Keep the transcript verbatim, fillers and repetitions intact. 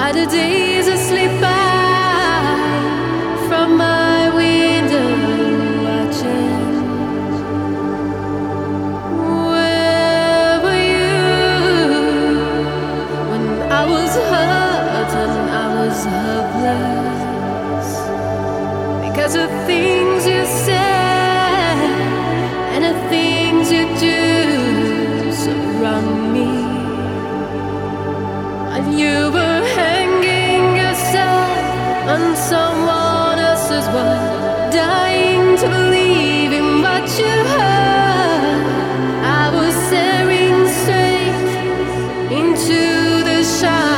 the days that slip by from my window watching. Where were you when I was hurt and I was helpless? Because of things you said and the things you do surround me. And you were hanging yourself on someone else's wall, dying to believe in what you heard. I was staring straight into the shadows.